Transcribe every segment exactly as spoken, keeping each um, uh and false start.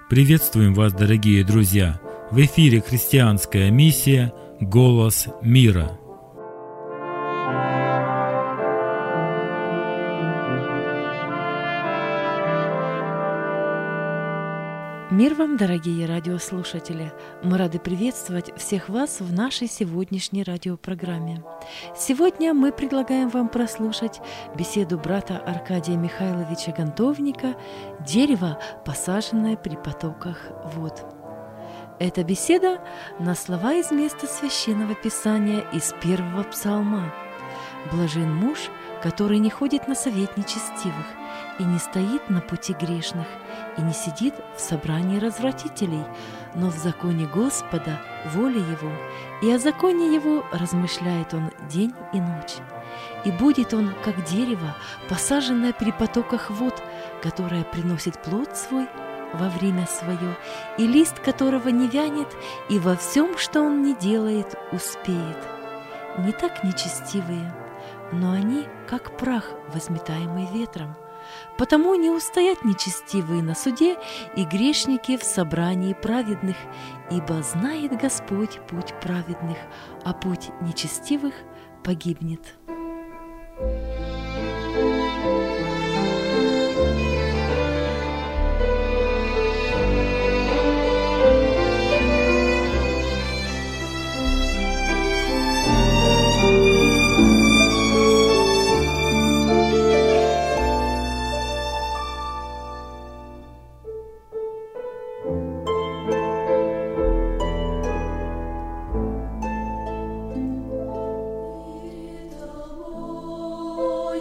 Приветствуем вас, дорогие друзья! В эфире христианская миссия «Голос мира». Мир вам, дорогие радиослушатели! Мы рады приветствовать всех вас в нашей сегодняшней радиопрограмме. Сегодня мы предлагаем вам прослушать беседу брата Аркадия Михайловича Гонтовника «Дерево, посаженное при потоках вод». Эта беседа на слова из места Священного Писания из первого псалма. «Блажен муж, который не ходит на совет нечестивых, и не стоит на пути грешных, и не сидит в собрании развратителей, но в законе Господа воля его, и о законе его размышляет он день и ночь. И будет он, как дерево, посаженное при потоках вод, которое приносит плод свой во время свое, и лист которого не вянет, и во всем, что он не делает, успеет. Не так нечестивые, но они, как прах, возметаемый ветром. Потому не устоят нечестивые на суде и грешники в собрании праведных, ибо знает Господь путь праведных, а путь нечестивых погибнет». Oh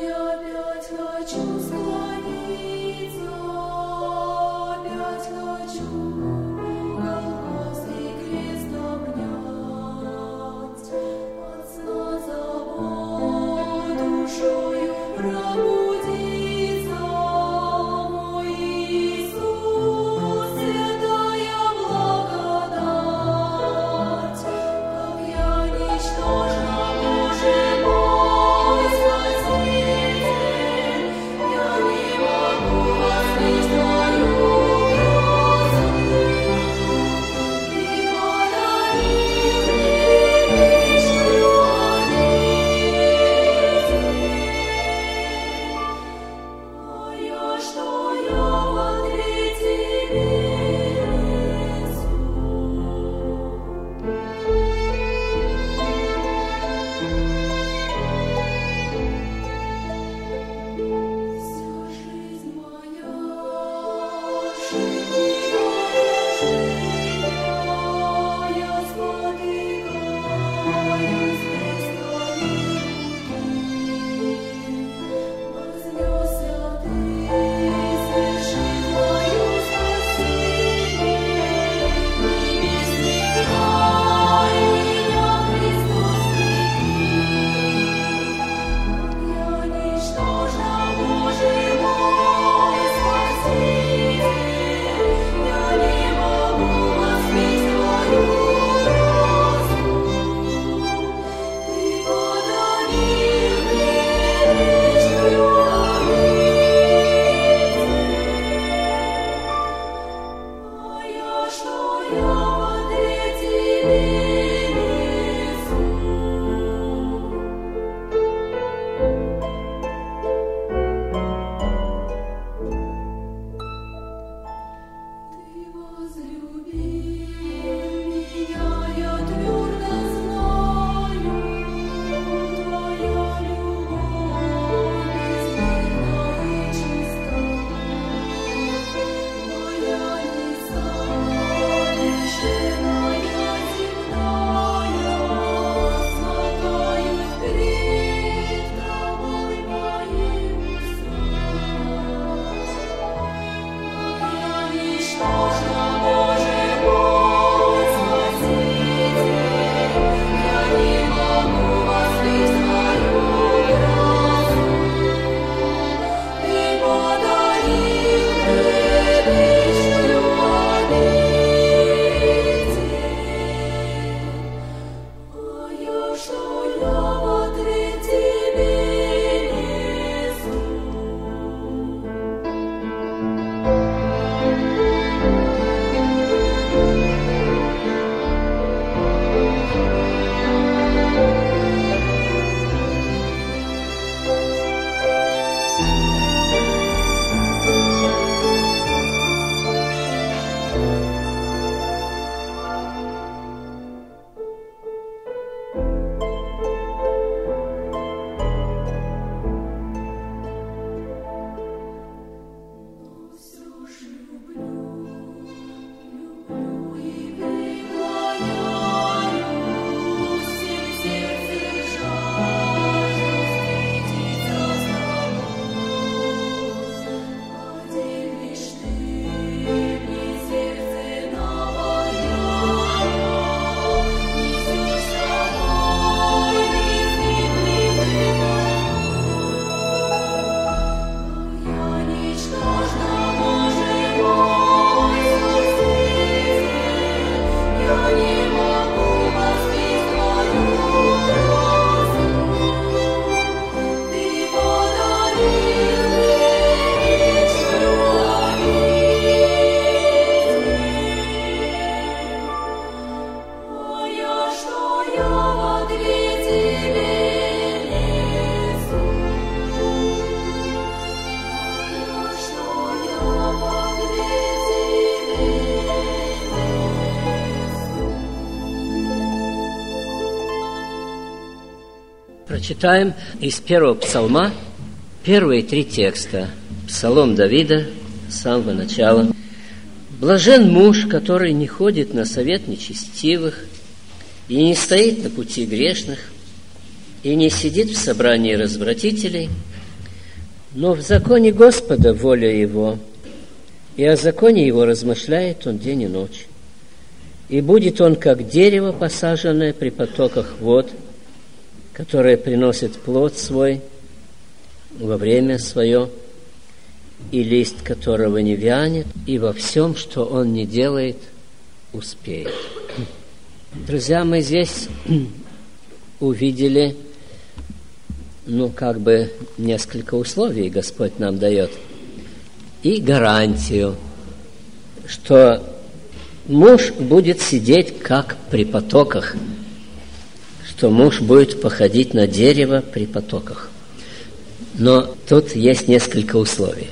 Прочитаем из первого псалма первые три текста. Псалом Давида с самого начала. «Блажен муж, который не ходит на совет нечестивых, и не стоит на пути грешных, и не сидит в собрании развратителей, но в законе Господа воля его, и о законе его размышляет он день и ночь. И будет он, как дерево, посаженное при потоках вод, которое приносит плод свой во время свое, и лист которого не вянет, и во всем, что он не делает, успеет». Друзья, мы здесь увидели, ну, как бы несколько условий Господь нам дает, и гарантию, что муж будет сидеть, как при потоках, что муж будет походить на дерево при потоках. Но тут есть несколько условий.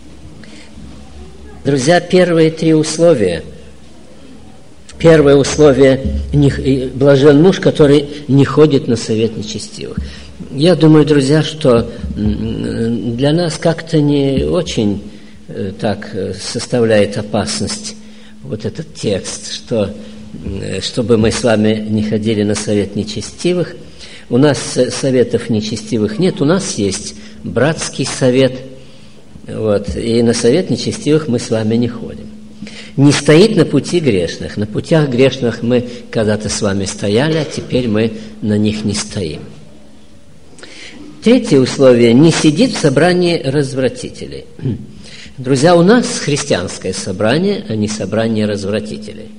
Друзья, первые три условия. Первое условие – блажен муж, который не ходит на совет нечестивых. Я думаю, друзья, что для нас как-то не очень так составляет опасность вот этот текст, что чтобы мы с вами не ходили на совет нечестивых. У нас советов нечестивых нет, у нас есть братский совет, вот, и на совет нечестивых мы с вами не ходим. Не стоит на пути грешных. На путях грешных мы когда-то с вами стояли, а теперь мы на них не стоим. Третье условие – не сидит в собрании развратителей. Друзья, у нас христианское собрание, а не собрание развратителей.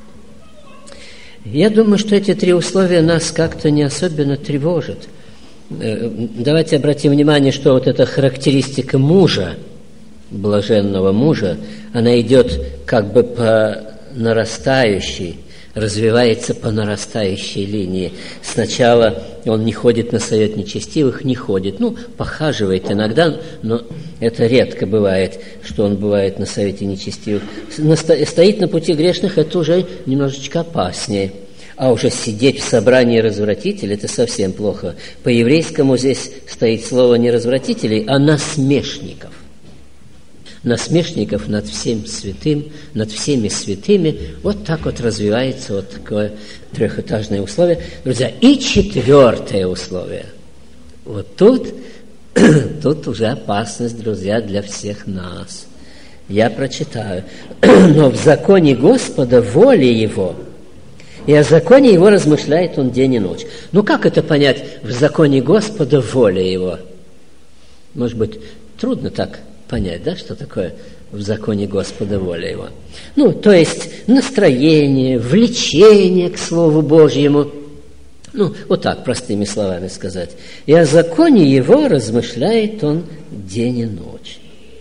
Я думаю, что эти три условия нас как-то не особенно тревожат. Давайте обратим внимание, что вот эта характеристика мужа, блаженного мужа, она идет как бы по нарастающей, развивается по нарастающей линии. Сначала он не ходит на совет нечестивых, не ходит, ну, похаживает иногда, но это редко бывает, что он бывает на совете нечестивых. Стоит на пути грешных, это уже немножечко опаснее. А уже сидеть в собрании развратителей – это совсем плохо. По-еврейскому здесь стоит слово не развратителей, а насмешников. Насмешников над всем святым, над всеми святыми. Вот так вот развивается вот такое трехэтажное условие. Друзья, и четвертое условие. Вот тут, тут уже опасность, друзья, для всех нас. Я прочитаю. «Но в законе Господа воля Его, и о законе Его размышляет Он день и ночь». Ну, как это понять? В законе Господа воля Его. Может быть, трудно так понять, да, что такое в законе Господа воля Его. Ну, то есть настроение, влечение к Слову Божьему. Ну, вот так, простыми словами сказать. И о законе Его размышляет Он день и ночь.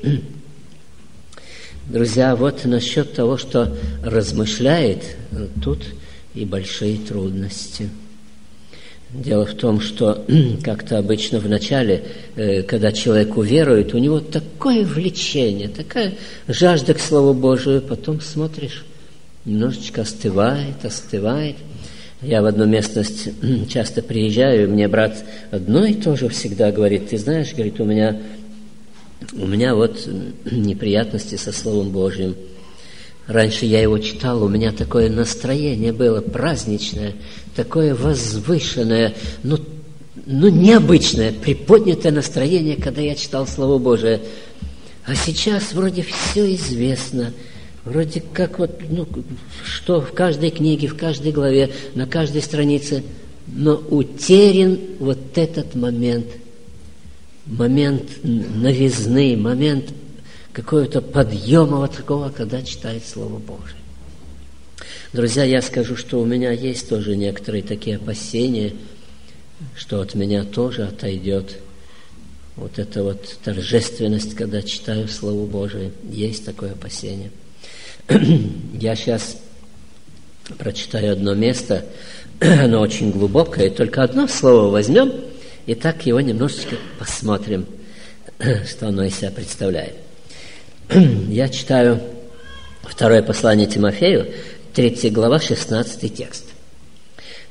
Друзья, вот насчет того, что размышляет, тут и большие трудности. Дело в том, что как-то обычно в начале, когда человек уверует, у него такое влечение, такая жажда к Слову Божию, потом смотришь, немножечко остывает, остывает. Я в одну местность часто приезжаю, и мне брат одно и то же всегда говорит: ты знаешь, говорит, у меня, у меня вот неприятности со Словом Божьим. Раньше я его читал, у меня такое настроение было праздничное, такое возвышенное, ну, ну необычное, приподнятое настроение, когда я читал Слово Божие. А сейчас вроде все известно, вроде как вот, ну, что в каждой книге, в каждой главе, на каждой странице, но утерян вот этот момент, момент новизны, момент какого-то подъема вот такого, когда читает Слово Божие. Друзья, я скажу, что у меня есть тоже некоторые такие опасения, что от меня тоже отойдет вот эта вот торжественность, когда читаю Слово Божие. Есть такое опасение. Я сейчас прочитаю одно место, оно очень глубокое, только одно слово возьмем, и так его немножечко посмотрим, что оно из себя представляет. Я читаю второе послание Тимофею, третья глава, шестнадцатый текст.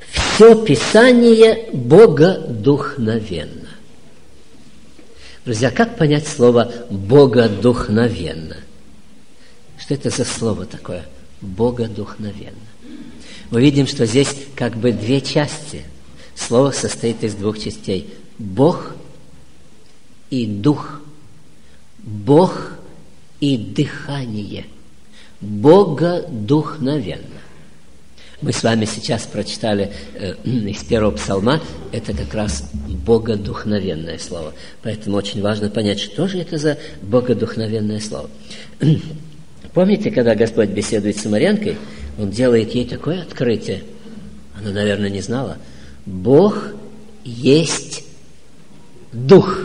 все Писание богодухновенно. Друзья, как понять слово богодухновенно? Что это за слово такое? Богодухновенно. Мы видим, что здесь как бы две части. Слово состоит из двух частей. Бог и дух. Бог и дыхание. Богодухновенно. Мы с вами сейчас прочитали э, из первого псалма, это как раз богодухновенное слово. Поэтому очень важно понять, что же это за богодухновенное слово. Помните, когда Господь беседует с самарянкой, Он делает ей такое открытие. Она, наверное, не знала. Бог есть Дух.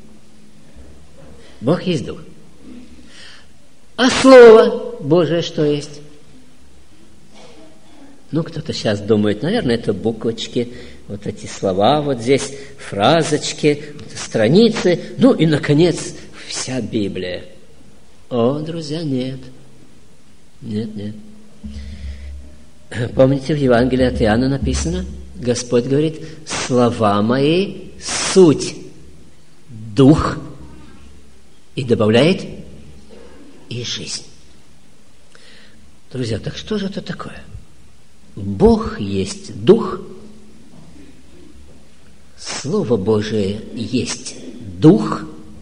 Бог есть Дух. А Слово Божие что есть? Ну, кто-то сейчас думает, наверное, это буквочки, вот эти слова вот здесь, фразочки, страницы, ну и, наконец, вся Библия. О, друзья, нет. Нет, нет. Помните, в Евангелии от Иоанна написано, Господь говорит, слова мои суть дух, и добавляет и жизнь. Друзья, так что же это такое? Бог есть дух, Слово Божие есть дух.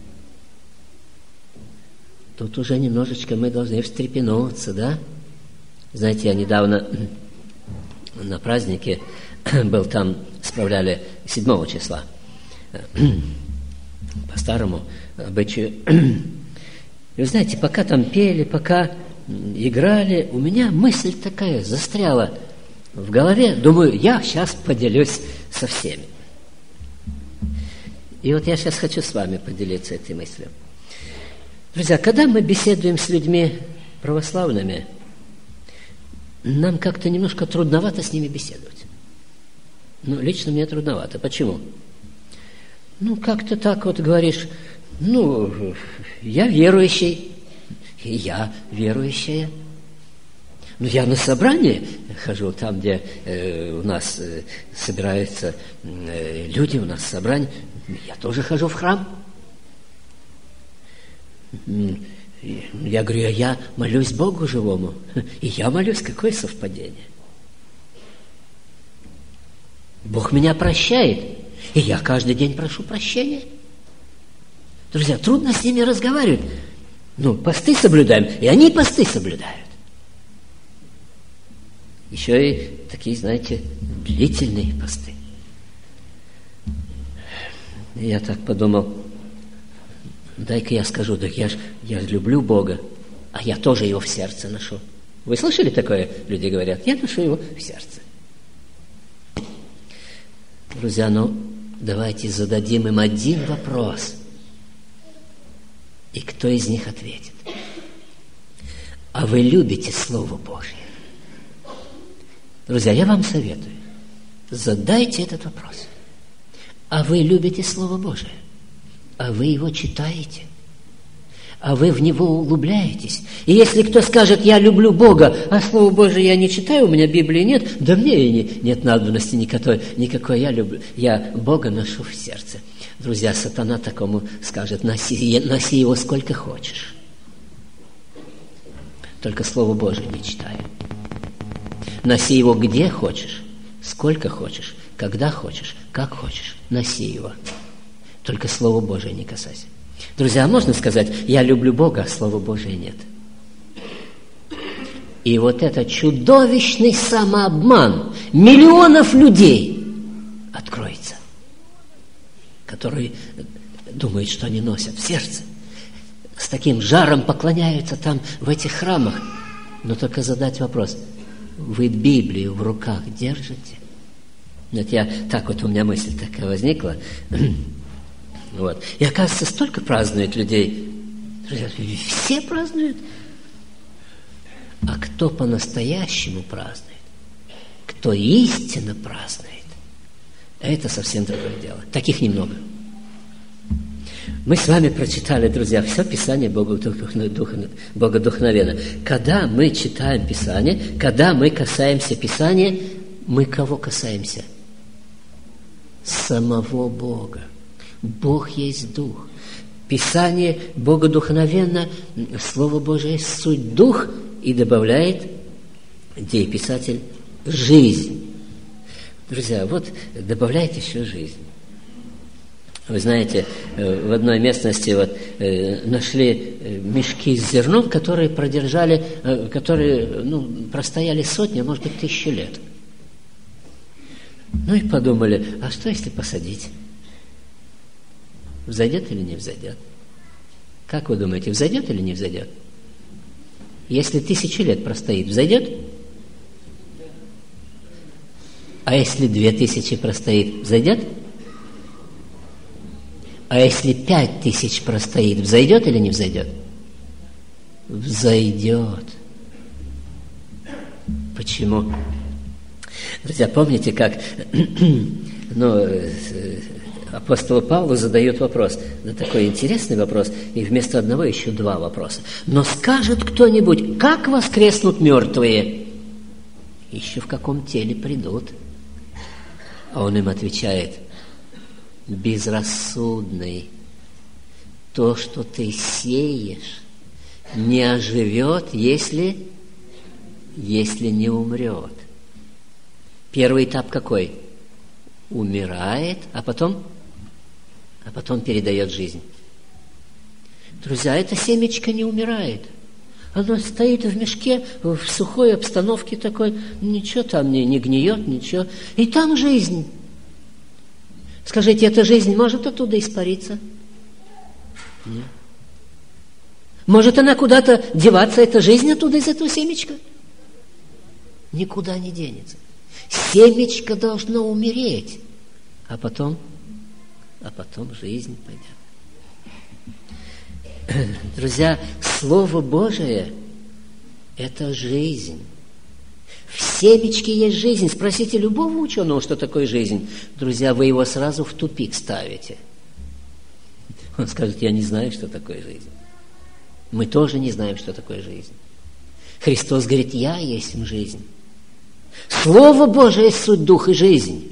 Тут уже немножечко мы должны встрепенуться, да? Знаете, я недавно на празднике был там, справляли седьмого числа, по старому обычаю. И вы знаете, пока там пели, пока играли, у меня мысль такая застряла в голове. Думаю, я сейчас поделюсь со всеми. И вот я сейчас хочу с вами поделиться этой мыслью. Друзья, когда мы беседуем с людьми православными, нам как-то немножко трудновато с ними беседовать. Ну, лично мне трудновато. Почему? Ну, как-то так вот говоришь, ну, я верующий, и я верующая. Ну, я на собрание хожу, там, где э, у нас э, собираются э, люди, у нас собрание. Я тоже хожу в храм. Я говорю, а я молюсь Богу живому. И я молюсь, какое совпадение. Бог меня прощает, и я каждый день прошу прощения. Друзья, трудно с ними разговаривать. Ну, посты соблюдаем, и они посты соблюдают. Еще и такие, знаете, длительные посты. И я так подумал, дай-ка я скажу, так я же я ж люблю Бога, а я тоже Его в сердце ношу. Вы слышали такое? Люди говорят, я ношу Его в сердце. Друзья, ну, давайте зададим им один вопрос. И кто из них ответит? А вы любите Слово Божие? Друзья, я вам советую, задайте этот вопрос. А вы любите Слово Божие? А вы его читаете? А вы в него углубляетесь? И если кто скажет, я люблю Бога, а Слово Божие я не читаю, у меня Библии нет, да мне и не, нет надобности никакой, никакой, я люблю, я Бога ношу в сердце. Друзья, сатана такому скажет, носи, носи его сколько хочешь. Только Слово Божие не читай. Носи его где хочешь, сколько хочешь, когда хочешь, как хочешь. Носи его. Только Слово Божие не касайся. Друзья, а можно сказать, я люблю Бога, а Слова Божия нет? И вот этот чудовищный самообман миллионов людей откроется, которые думают, что они носят в сердце. С таким жаром поклоняются там в этих храмах. Но только задать вопрос, вы Библию в руках держите? Вот я, так вот у меня мысль такая возникла. Вот. И оказывается, столько празднует людей. Друзья, все празднуют. А кто по-настоящему празднует? Кто истинно празднует? Это совсем другое дело. Таких немного. Мы с вами прочитали, друзья, все Писание богодухновенно. Когда мы читаем Писание, когда мы касаемся Писания, мы кого касаемся? самого Бога. Бог есть Дух. Писание богодухновенно, Слово Божие суть Дух, и добавляет дееписатель жизнь. Друзья, вот добавляет еще жизнь. Вы знаете, в одной местности вот, нашли мешки с зерном, которые продержали, которые ну, простояли сотни, а может быть, тысячи лет. Ну и подумали, а что если посадить? Взойдет или не взойдет? Как вы думаете, взойдет или не взойдет? Если тысячи лет простоит, взойдет? А если две тысячи простоит, взойдет? А если пять тысяч простоит, взойдет или не взойдет? Взойдет. Почему? Друзья, помните, как ну, апостолу Павлу задают вопрос, да, такой интересный вопрос, и вместо одного еще два вопроса. Но скажет кто-нибудь, как воскреснут мертвые? Еще в каком теле придут? А он им отвечает, безрассудный, то, что ты сеешь, не оживет, если, если не умрет. Первый этап какой? Умирает, а потом, а потом передает жизнь. Друзья, это семечко не умирает. Оно стоит в мешке, в сухой обстановке такой, ничего там не, не гниет, ничего. И там жизнь. Скажите, эта жизнь может оттуда испариться? Нет. Может она куда-то деваться, эта жизнь оттуда из этого семечка? Никуда не денется. Семечко должно умереть, а потом, а потом жизнь пойдет. Друзья, Слово Божие – это жизнь. В семечке есть жизнь. Спросите любого ученого, что такое жизнь. Друзья, вы его сразу в тупик ставите. Он скажет, я не знаю, что такое жизнь. Мы тоже не знаем, что такое жизнь. Христос говорит, я есть жизнь. Слово Божие есть суть, дух и жизнь.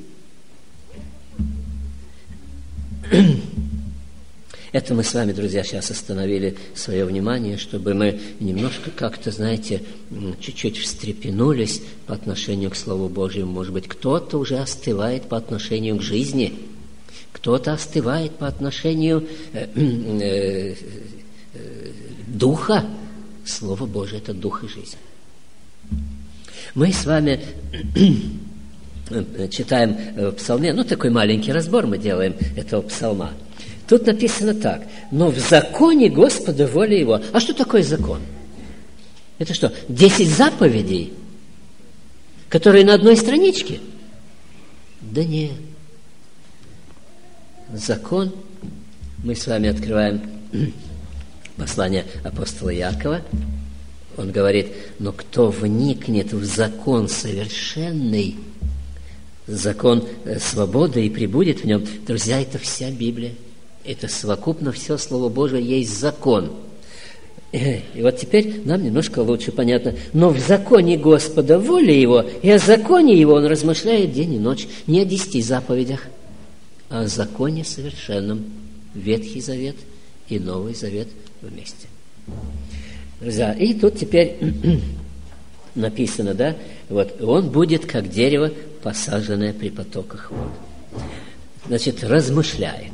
Это мы с вами, друзья, сейчас остановили свое внимание, чтобы мы немножко как-то, знаете, чуть-чуть встрепенулись по отношению к Слову Божьему. Может быть, кто-то уже остывает по отношению к жизни, кто-то остывает по отношению э, э, э, духа. Слово Божие – это дух и жизнь. Мы с вами читаем в псалме, ну, такой маленький разбор мы делаем этого псалма. Тут написано так, но в законе Господа воля Его. А что такое закон? Это что, десять заповедей, которые на одной страничке? Да нет. Закон, мы с вами открываем послание апостола Иакова. Он говорит, но кто вникнет в закон совершенный, закон свободы и пребудет в нем, друзья, это вся Библия. Это совокупно все Слово Божие есть закон. И вот теперь нам немножко лучше понятно. Но в законе Господа воля Его, и о законе Его Он размышляет день и ночь. Не о десяти заповедях, а о законе совершенном. Ветхий Завет и Новый Завет вместе. Друзья, и тут теперь написано, да, вот, он будет как дерево, посаженное при потоках вод. Значит, размышляет.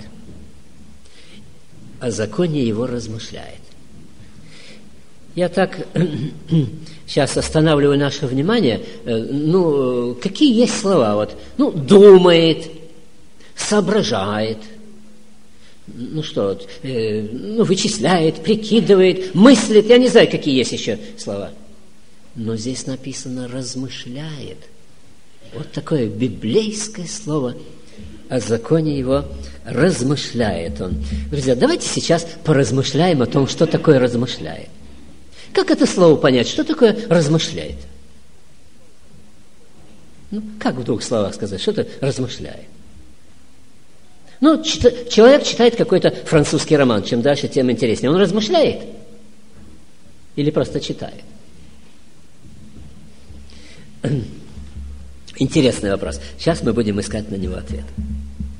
О законе его размышляет. Я так сейчас останавливаю наше внимание, ну, какие есть слова, вот, ну, думает, соображает, ну, что, вот, э, ну, вычисляет, прикидывает, мыслит, я не знаю, какие есть еще слова. Но здесь написано «размышляет». Вот такое библейское слово. О законе его размышляет он. Друзья, давайте сейчас поразмышляем о том, что такое размышляет. Как это слово понять? Что такое размышляет? Ну, как в двух словах сказать, что это размышляет? Ну, чит- человек читает какой-то французский роман. Чем дальше, тем интереснее. Он размышляет? Или просто читает? Интересный вопрос. Сейчас мы будем искать на него ответ.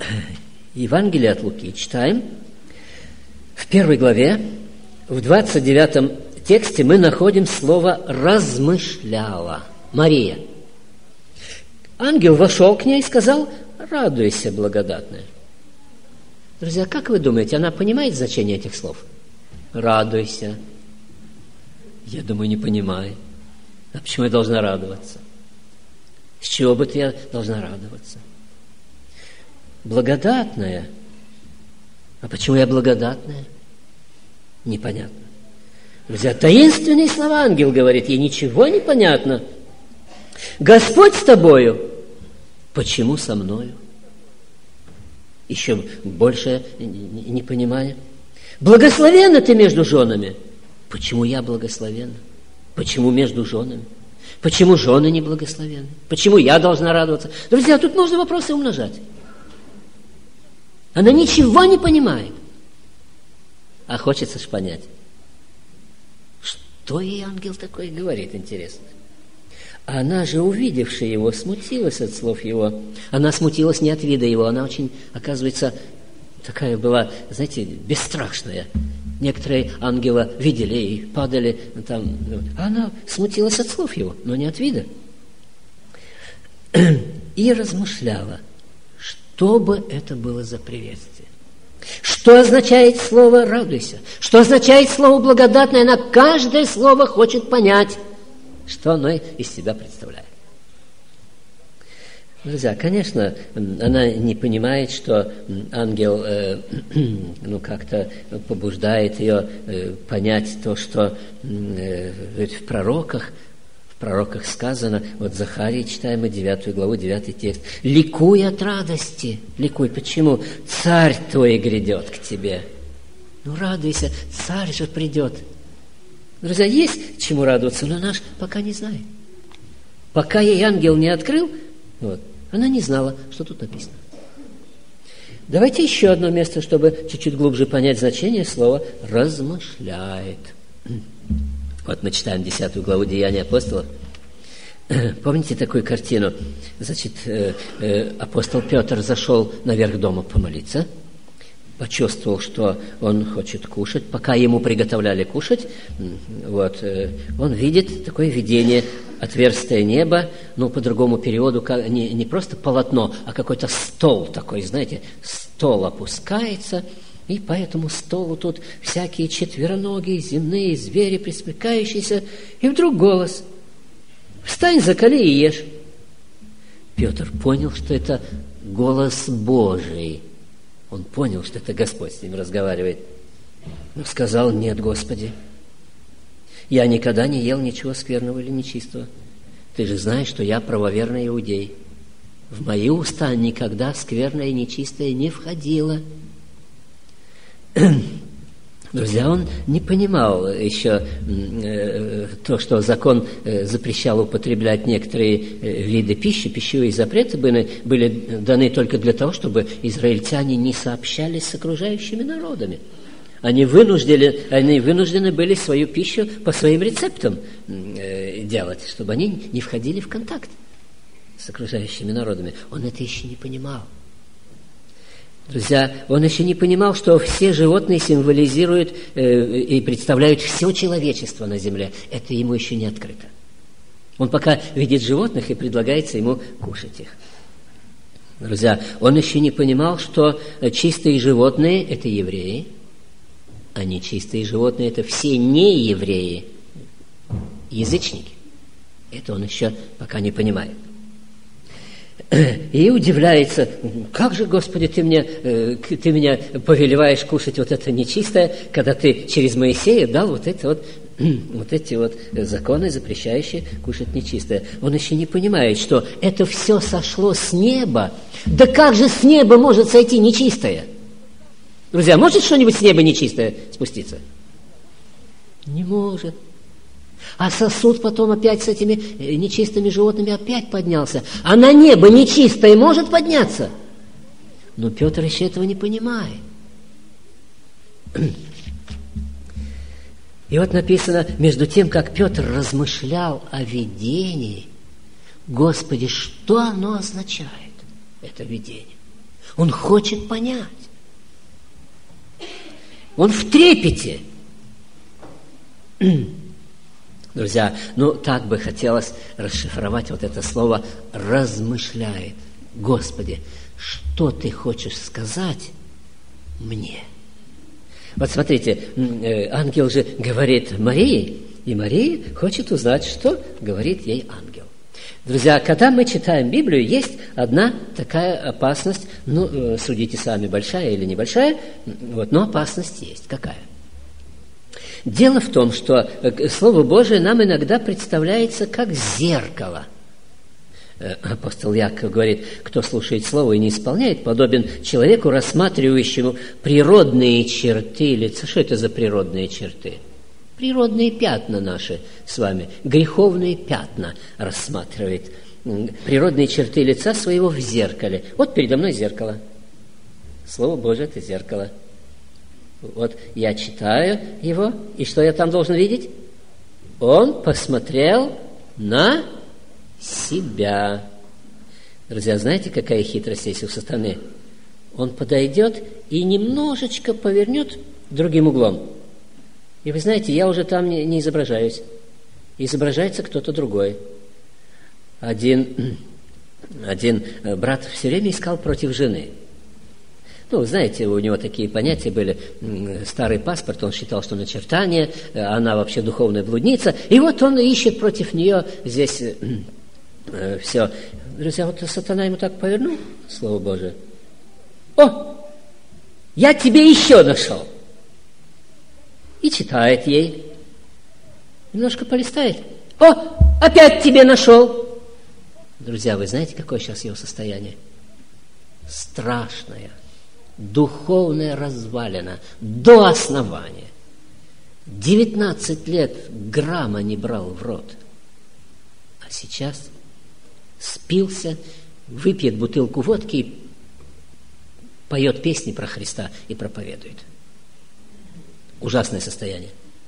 Евангелие от Луки читаем. В первой главе, в двадцать девятом тексте мы находим слово «размышляла» Мария. Ангел вошел к ней и сказал: «Радуйся, благодатная». Друзья, как вы думаете, она понимает значение этих слов? «Радуйся». Я думаю, не понимает. А почему я должна радоваться? С чего бы я должна радоваться? Благодатная. А почему я благодатная? Непонятно. Друзья, таинственные слова ангел говорит, ей ничего не понятно. Господь с тобою. Почему со мною? Еще большее непонимание. Благословенна ты между женами. Почему я благословенна? Почему между женами? Почему жены не благословенны? Почему я должна радоваться? Друзья, тут можно вопросы умножать. Она ничего не понимает. А хочется ж понять. Что ей ангел такое говорит, интересно? Она же, увидевши его, смутилась от слов его. Она смутилась не от вида его, она очень, оказывается, такая была, знаете, бесстрашная. Некоторые ангела видели и падали там. А она смутилась от слов его, но не от вида. И размышляла, что бы это было за приветствие. Что означает слово «радуйся»? Что означает слово «благодатное»? Она каждое слово хочет понять, что оно из себя представляет. Друзья, конечно, она не понимает, что ангел э, ну, как-то побуждает ее э, понять то, что э, в пророках, в пророках сказано, вот Захарии читаем мы девятую главу, девятый текст. «Ликуй от радости». Ликуй. Почему? «Царь твой грядет к тебе». Ну, радуйся, царь же придет. Друзья, есть чему радоваться, но наш пока не знает. Пока ей ангел не открыл, вот, она не знала, что тут написано. Давайте еще одно место, чтобы чуть-чуть глубже понять значение слова «размышляет». Вот мы читаем десятую главу Деяний апостолов. Помните такую картину? Значит, апостол Петр зашел наверх дома помолиться, почувствовал, что он хочет кушать. Пока ему приготовляли кушать, вот, он видит такое видение: отверстие неба, ну, по другому переводу, не, не просто полотно, а какой-то стол такой, знаете, стол опускается, и по этому столу тут всякие четвероногие, земные звери, пресмыкающиеся, и вдруг голос: «Встань, закали и ешь». Петр понял, что это голос Божий. Он понял, что это Господь с ним разговаривает. Но сказал: «Нет, Господи, я никогда не ел ничего скверного или нечистого. Ты же знаешь, что я правоверный иудей. В мои уста никогда скверное и нечистое не входило». Друзья, он не понимал еще э, то, что закон э, запрещал употреблять некоторые э, виды пищи. Пищевые запреты были, были даны только для того, чтобы израильтяне не сообщались с окружающими народами. Они вынуждены, они вынуждены были свою пищу по своим рецептам э, делать, чтобы они не входили в контакт с окружающими народами. Он это еще не понимал. Друзья, он еще не понимал, что все животные символизируют э, и представляют все человечество на земле. Это ему еще не открыто. Он пока видит животных и предлагается ему кушать их. Друзья, он еще не понимал, что чистые животные – это евреи, а нечистые животные – это все неевреи, язычники. Это он еще пока не понимает. И удивляется: как же, Господи, ты, мне, ты меня повелеваешь кушать вот это нечистое, когда ты через Моисея дал вот, это вот, вот эти вот законы, запрещающие кушать нечистое. Он еще не понимает, что это все сошло с неба. Да как же с неба может сойти нечистое? Друзья, может что-нибудь с неба нечистое спуститься? Не может. А сосуд потом опять с этими нечистыми животными опять поднялся. А на небо нечистое может подняться? Но Петр еще этого не понимает. И вот написано, между тем, как Петр размышлял о видении, Господи, что оно означает, это видение? Он хочет понять. Он в трепете. Друзья, ну так бы хотелось расшифровать вот это слово «размышляет». Господи, что Ты хочешь сказать мне? Вот смотрите, ангел же говорит Марии, и Мария хочет узнать, что говорит ей ангел. Друзья, когда мы читаем Библию, есть одна такая опасность, ну, судите сами, большая или небольшая, вот, но опасность есть. Какая? Дело в том, что Слово Божие нам иногда представляется как зеркало. Апостол Яков говорит, кто слушает Слово и не исполняет, подобен человеку, рассматривающему природные черты лица. Что это за природные черты? Природные пятна наши с вами, греховные пятна рассматривает. Природные черты лица своего в зеркале. Вот передо мной зеркало. Слово Божие – это зеркало. Вот я читаю его, и что я там должен видеть? Он посмотрел на себя. Друзья, знаете, какая хитрость есть у сатаны? Он подойдет и немножечко повернет другим углом. И вы знаете, я уже там не, не изображаюсь. Изображается кто-то другой. Один, один брат все время искал против жены. Ну, знаете, у него такие понятия были. Старый паспорт, он считал, что начертание, она вообще духовная блудница. И вот он ищет против нее здесь э, все. Друзья, вот сатана ему так повернул, Слово Божие. О, я тебе еще нашел. И читает ей. Немножко полистает. О, опять тебе нашел. Друзья, вы знаете, какое сейчас его состояние? Страшное. Духовная развалина до основания. девятнадцать лет грамма не брал в рот. А сейчас спился, выпьет бутылку водки и поет песни про Христа и проповедует. Ужасное состояние.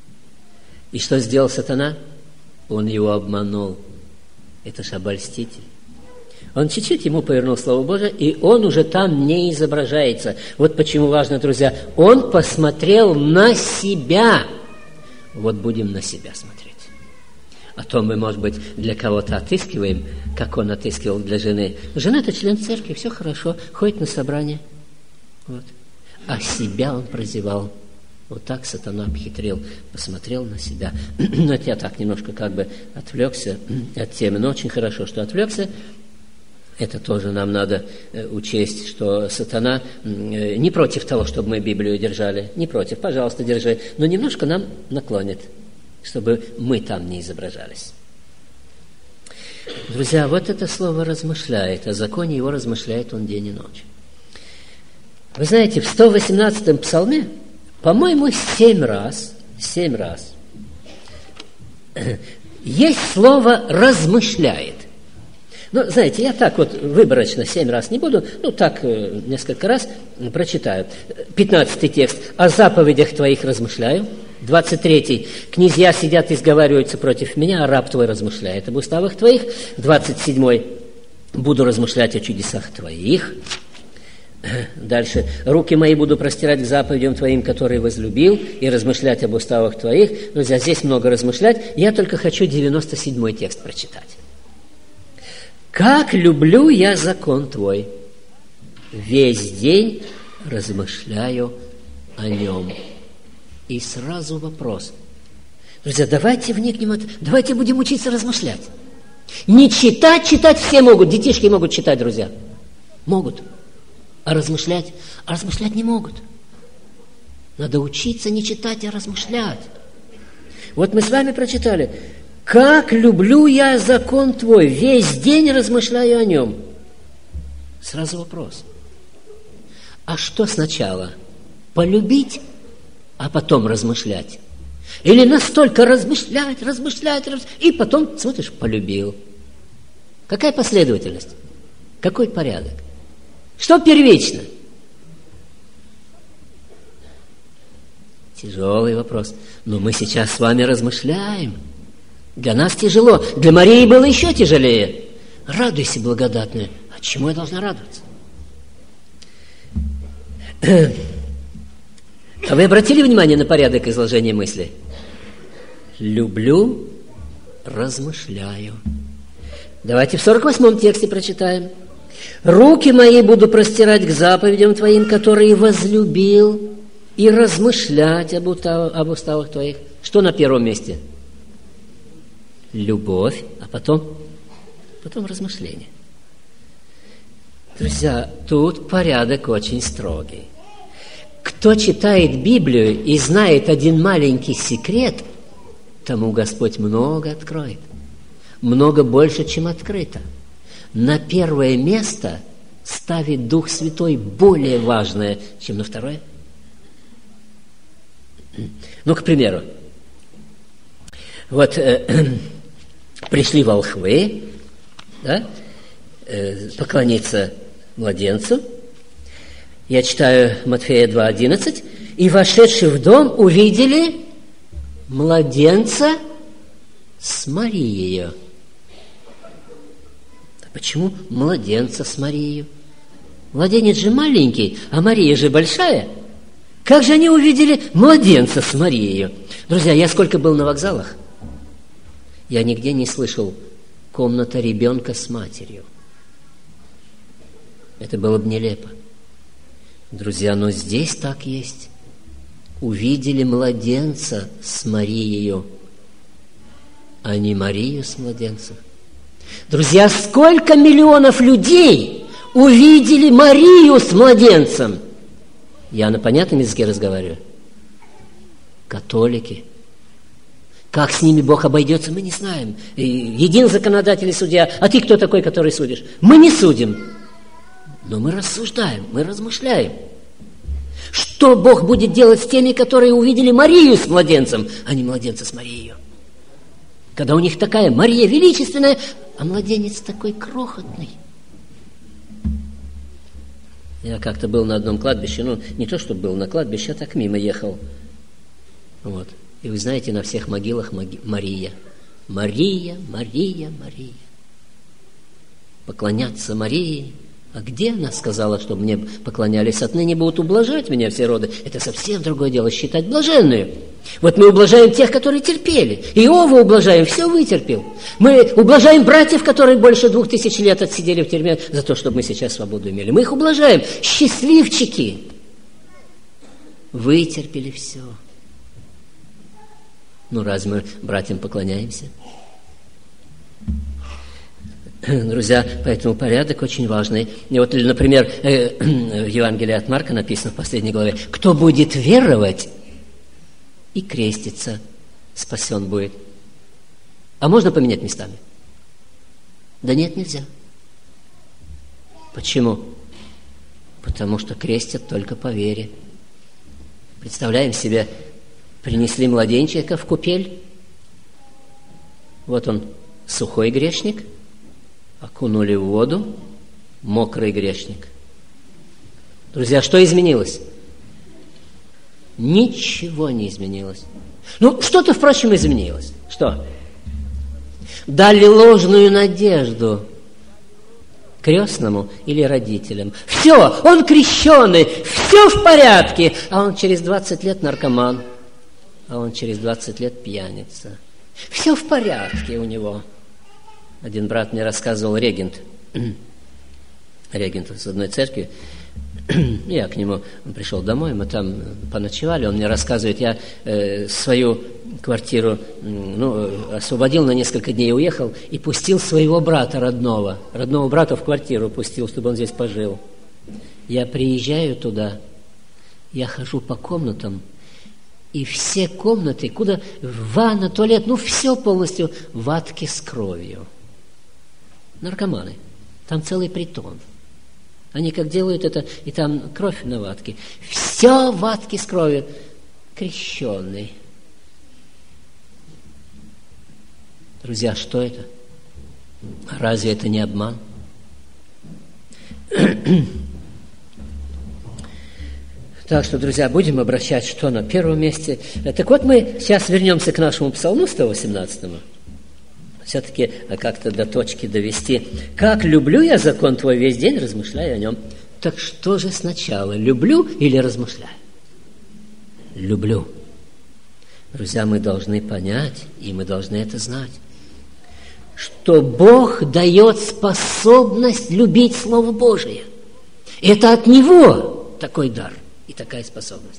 И что сделал сатана? Он его обманул. Это ж обольститель. Он чуть-чуть ему повернул Слово Божие, и он уже там не изображается. Вот почему важно, друзья, он посмотрел на себя. Вот будем на себя смотреть. А то мы, может быть, для кого-то отыскиваем, как он отыскивал для жены. Жена-то член церкви, все хорошо, ходит на собрание. Вот. А себя он прозевал. Вот так сатана обхитрил, посмотрел на себя. Но это я так немножко как бы отвлекся от темы, но очень хорошо, что отвлекся. Это тоже нам надо учесть, что сатана не против того, чтобы мы Библию держали, не против, пожалуйста, держи, но немножко нам наклонит, чтобы мы там не изображались. Друзья, вот это слово «размышляет», о законе его размышляет он день и ночь. Вы знаете, в сто восемнадцатом псалме, по-моему, семь раз, семь раз есть слово «размышляет». Ну, знаете, я так вот выборочно семь раз не буду, ну, так несколько раз прочитаю. Пятнадцатый текст. «О заповедях твоих размышляю». Двадцать третий. «Князья сидят и сговариваются против меня, а раб твой размышляет об уставах твоих». Двадцать седьмой. «Буду размышлять о чудесах твоих». Дальше. «Руки мои буду простирать к заповедям твоим, которые возлюбил, и размышлять об уставах твоих». Друзья, здесь много размышлять. Я только хочу девяносто седьмой текст прочитать. «Как люблю я закон твой, весь день размышляю о нем». И сразу вопрос. Друзья, давайте вникнем, давайте будем учиться размышлять. Не читать, читать все могут, детишки могут читать, друзья. Могут. А размышлять? А размышлять не могут. Надо учиться не читать, а размышлять. Вот мы с вами прочитали. «Как люблю я закон твой, весь день размышляю о нем». Сразу вопрос. А что сначала? Полюбить, а потом размышлять? Или настолько размышлять, размышлять, размышлять, и потом, смотришь, полюбил? Какая последовательность? Какой порядок? Что первично? Тяжелый вопрос. Но мы сейчас с вами размышляем. Для нас тяжело. Для Марии было еще тяжелее. Радуйся, благодатная. А чему я должна радоваться? А вы обратили внимание на порядок изложения мысли? Люблю, размышляю. Давайте в сорок восьмом тексте прочитаем. «Руки мои буду простирать к заповедям Твоим, которые возлюбил, и размышлять об уставах, об уставах Твоих». Что на первом месте? Любовь, а потом, потом размышление. Друзья, тут порядок очень строгий. Кто читает Библию и знает один маленький секрет, тому Господь много откроет. Много больше, чем открыто. На первое место ставит Дух Святой более важное, чем на второе. Ну, к примеру, вот э, пришли волхвы, да, э, поклониться младенцу. Я читаю Матфея два одиннадцать. «И, вошедшие в дом, увидели младенца с Марией». Почему младенца с Марией? Младенец же маленький, а Мария же большая. Как же они увидели младенца с Марией? Друзья, я сколько был на вокзалах, я нигде не слышал «комната ребенка с матерью». Это было бы нелепо. Друзья, но здесь так есть. Увидели младенца с Марией, а не Марию с младенцем. Друзья, сколько миллионов людей увидели Марию с младенцем? Я на понятном языке разговариваю. Католики. Как с ними Бог обойдется, мы не знаем. Един законодатель и судья. А ты кто такой, который судишь? Мы не судим. Но мы рассуждаем, мы размышляем. Что Бог будет делать с теми, которые увидели Марию с младенцем, а не младенца с Марией? Когда у них такая Мария величественная, а младенец такой крохотный. Я как-то был на одном кладбище, ну, не то, чтобы был на кладбище, а так мимо ехал. Вот. И вы знаете, на всех могилах Мария. Мария, Мария, Мария. Поклоняться Марии. А где она сказала, чтобы мне поклонялись? Отныне будут ублажать меня все роды. Это совсем другое дело, считать блаженную. Вот мы ублажаем тех, которые терпели. Иова ублажаем, все вытерпел. Мы ублажаем братьев, которые больше двух тысяч лет отсидели в тюрьме за то, чтобы мы сейчас свободу имели. Мы их ублажаем. Счастливчики. Вытерпели все. Ну, разве мы братьям поклоняемся? Друзья, поэтому порядок очень важный. И вот, например, в Евангелии от Марка написано в последней главе: кто будет веровать и креститься, спасен будет. А можно поменять местами? Да нет, нельзя. Почему? Потому что крестят только по вере. Представляем себе, принесли младенчика в купель. Вот он, сухой грешник, окунули в воду, мокрый грешник. Друзья, что изменилось? Ничего не изменилось. Ну, что-то, впрочем, изменилось. Что? Дали ложную надежду крестному или родителям. Все, он крещеный, все в порядке. А он через двадцать лет наркоман, а он через двадцать лет пьяница. Все в порядке у него. Один брат мне рассказывал, регент, регент из одной церкви, я к нему пришел домой, мы там поночевали, он мне рассказывает, я э, свою квартиру ну, освободил на несколько дней, уехал и пустил своего брата родного, родного брата в квартиру пустил, чтобы он здесь пожил. Я приезжаю туда, я хожу по комнатам, и все комнаты, куда ванна, туалет, ну все полностью ватки с кровью. Наркоманы. Там целый притон. Они как делают это, и там кровь на ватке. Все ватки с кровью. Крещенный. Друзья, что это? Разве это не обман? Так что, друзья, будем обращать, что на первом месте. Так вот, мы сейчас вернемся к нашему псалму сто восемнадцатому. Все-таки как-то до точки довести. «Как люблю я закон Твой, весь день размышляю о нем». Так что же сначала, люблю или размышляю? Люблю. Друзья, мы должны понять, и мы должны это знать, что Бог дает способность любить Слово Божие. Это от Него такой дар и такая способность.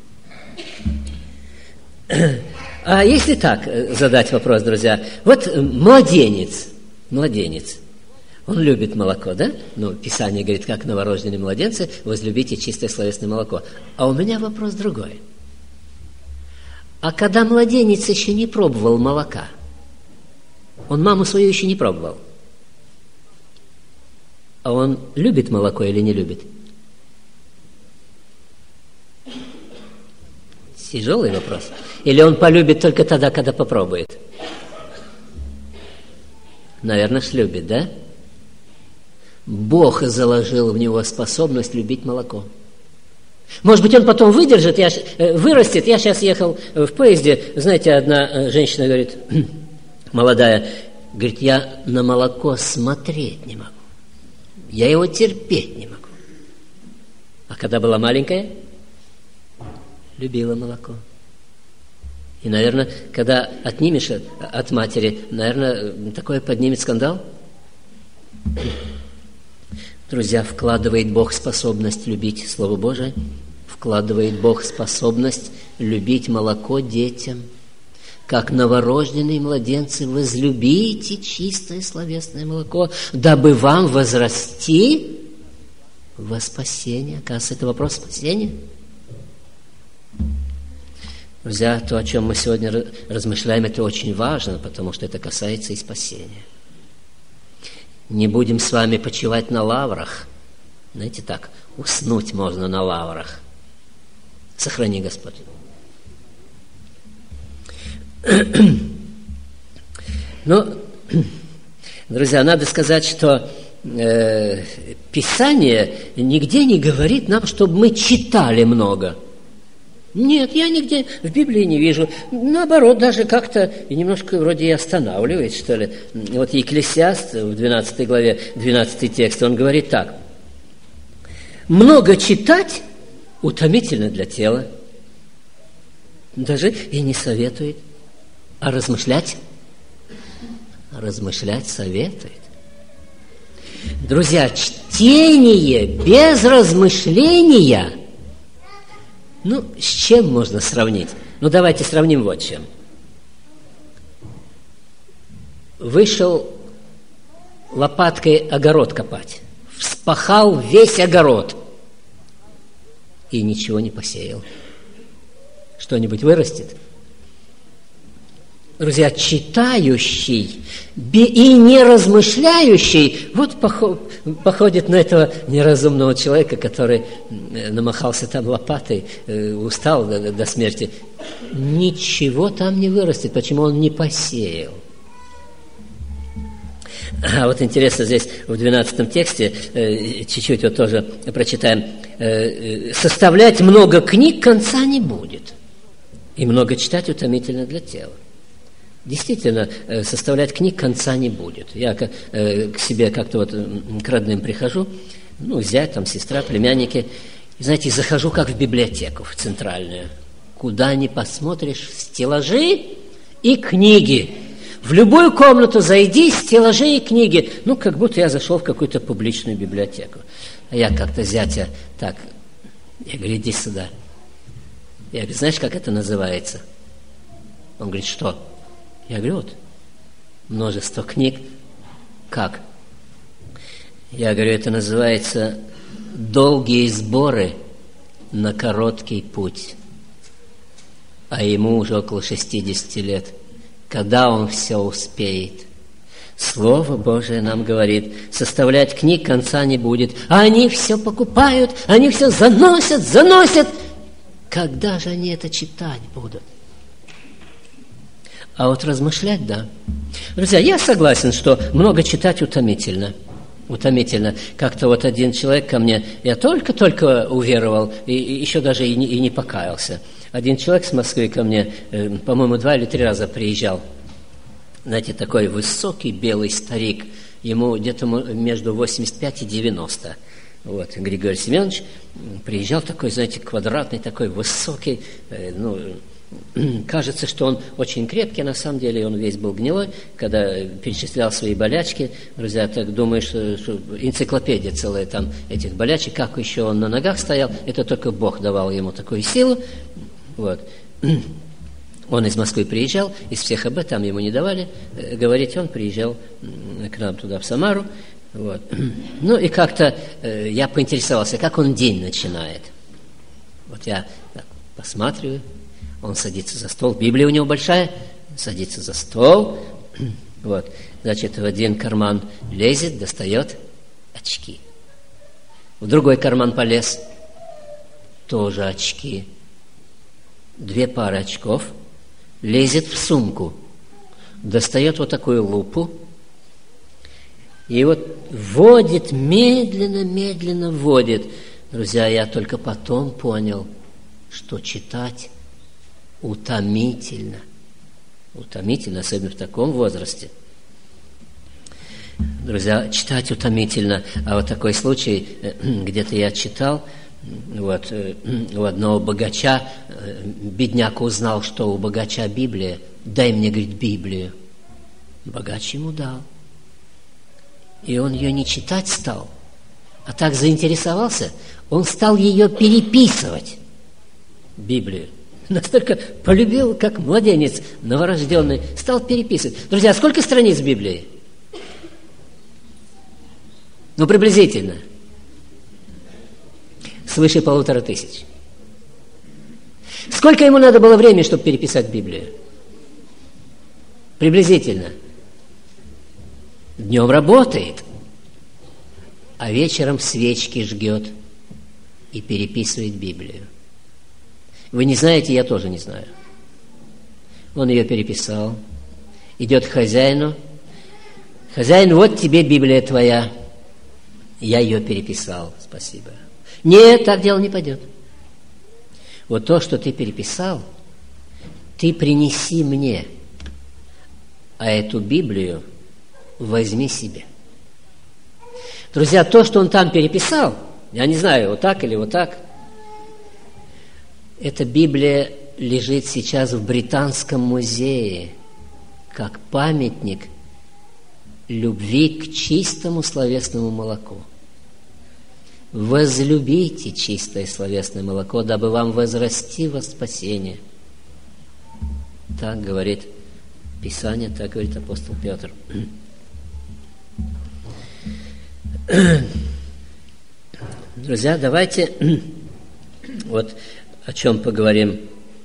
А если так задать вопрос, друзья, вот младенец, младенец, он любит молоко, да? Ну, Писание говорит, как новорожденные младенцы, возлюбите чистое словесное молоко. А у меня вопрос другой. А когда младенец еще не пробовал молока, он маму свою еще не пробовал, а он любит молоко или не любит? Тяжелый вопрос. Или он полюбит только тогда, когда попробует? Наверное, ж любит, да? Бог заложил в него способность любить молоко. Может быть, он потом выдержит, я, вырастет. Я сейчас ехал в поезде, знаете, одна женщина говорит, молодая, говорит, я на молоко смотреть не могу. Я его терпеть не могу. А когда была маленькая, любила молоко. И, наверное, когда отнимешь от матери, наверное, такое поднимет скандал. Друзья, вкладывает Бог способность любить Слово Божие, вкладывает Бог способность любить молоко детям. Как новорожденные младенцы, возлюбите чистое словесное молоко, дабы вам возрасти во спасение. Оказывается, это вопрос спасения. Друзья, то, о чем мы сегодня размышляем, это очень важно, потому что это касается и спасения. Не будем с вами почивать на лаврах. Знаете, так, уснуть можно на лаврах. Сохрани, Господь. Ну, друзья, надо сказать, что э, Писание нигде не говорит нам, чтобы мы читали много. Нет, я нигде в Библии не вижу. Наоборот, даже как-то немножко вроде и останавливает, что ли. Вот Екклесиаст в двенадцатой главе, двенадцатый текст, он говорит так. Много читать утомительно для тела. Даже и не советует. А размышлять? Размышлять советует. Друзья, чтение без размышления, ну, с чем можно сравнить? Ну, давайте сравним вот с чем. Вышел лопаткой огород копать, вспахал весь огород и ничего не посеял. Что-нибудь вырастет? Друзья, читающий и не размышляющий вот походит на этого неразумного человека, который намахался там лопатой, устал до, до смерти. Ничего там не вырастет. Почему? Он не посеял. А вот интересно, здесь в двенадцатом тексте, чуть-чуть вот тоже прочитаем, составлять много книг конца не будет, и много читать утомительно для тела. Действительно, составлять книг конца не будет. Я к себе как-то вот к родным прихожу, ну, зять, там, сестра, племянники, и, знаете, захожу как в библиотеку, в центральную. Куда ни посмотришь, стеллажи и книги. В любую комнату зайди, стеллажи и книги. Ну, как будто я зашел в какую-то публичную библиотеку. А я как-то зятя так, я говорю, иди сюда. Я говорю, знаешь, как это называется? Он говорит, что? Я говорю, вот, множество книг. Как? Я говорю, это называется долгие сборы на короткий путь. А ему уже около шестидесяти лет. Когда он все успеет? Слово Божие нам говорит, составлять книг конца не будет. А они все покупают, они все заносят, заносят. Когда же они это читать будут? А вот размышлять, да. Друзья, я согласен, что много читать утомительно. Утомительно. Как-то вот один человек ко мне, я только-только уверовал, и, и еще даже и не, и не покаялся. Один человек с Москвы ко мне, э, по-моему, два или три раза приезжал. Знаете, такой высокий белый старик, ему где-то между восемьдесят пять и девяносто. Вот, Григорий Семенович приезжал такой, знаете, квадратный, такой высокий, ну, кажется, что он очень крепкий, а на самом деле он весь был гнилой, когда перечислял свои болячки. Друзья, так думаешь, что, что энциклопедия целая там этих болячек, как еще он на ногах стоял, это только Бог давал ему такую силу. Вот. Он из Москвы приезжал, из всех об этом ему не давали говорить, он приезжал к нам туда, в Самару. Вот. Ну и как-то э, я поинтересовался, как он день начинает. Вот я так, посматриваю, он садится за стол, Библия у него большая, садится за стол, вот, значит, в один карман лезет, достает очки. В другой карман полез, тоже очки. Две пары очков, лезет в сумку, достает вот такую лупу, и вот вводит, медленно-медленно вводит. Друзья, я только потом понял, что читать утомительно. Утомительно, особенно в таком возрасте. Друзья, читать утомительно. А вот такой случай, где-то я читал, вот, у одного богача, бедняк узнал, что у богача Библия. Дай мне, говорит, Библию. Богач ему дал. И он ее не читать стал, а так заинтересовался, он стал ее переписывать, Библию. Настолько полюбил, как младенец новорожденный, стал переписывать. Друзья, сколько страниц Библии? Ну, приблизительно. Свыше полутора тысяч. Сколько ему надо было времени, чтобы переписать Библию? Приблизительно. Днем работает, а вечером свечки жгет и переписывает Библию. Вы не знаете, я тоже не знаю. Он ее переписал, идет к хозяину. Хозяин, вот тебе Библия твоя. Я ее переписал, спасибо. Нет, так дело не пойдет. Вот то, что ты переписал, ты принеси мне, а эту Библию возьми себе. Друзья, то, что он там переписал, я не знаю, вот так или вот так, эта Библия лежит сейчас в Британском музее как памятник любви к чистому словесному молоку. Возлюбите чистое словесное молоко, дабы вам возрасти во спасение. Так говорит Писание, так говорит апостол Петр. Друзья, давайте вот о чем поговорим.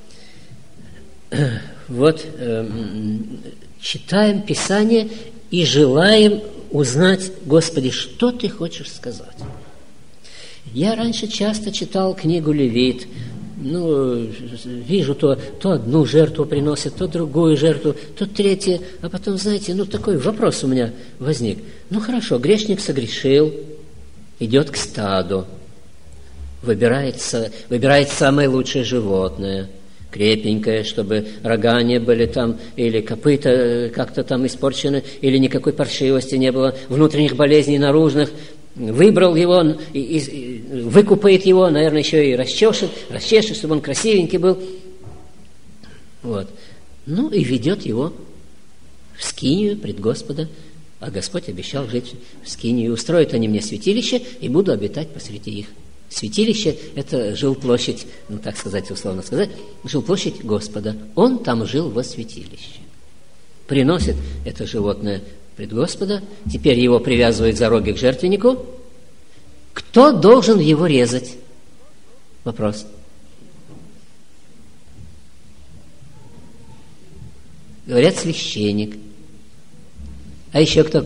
Вот э, читаем Писание и желаем узнать, Господи, что Ты хочешь сказать. Я раньше часто читал книгу Левит. Ну, вижу, то, то одну жертву приносят, то другую жертву, то третью. А потом, знаете, ну, такой вопрос у меня возник. Ну, хорошо, грешник согрешил, идет к стаду, выбирает, выбирает самое лучшее животное, крепенькое, чтобы рога не были там, или копыта как-то там испорчены, или никакой паршивости не было, внутренних болезней наружных. Выбрал его, и, и, выкупает его, наверное, еще и расчешет, расчешет, чтобы он красивенький был. Вот. Ну, и ведет его в скинию пред Господа. А Господь обещал жить в скинию. И устроят они мне святилище, и буду обитать посреди их. Святилище – это жилплощадь, ну, так сказать, условно сказать, жилплощадь Господа. Он там жил во святилище. Приносит это животное пред Господа, теперь его привязывают за роги к жертвеннику. Кто должен его резать? Вопрос. Говорят, священник. А еще кто?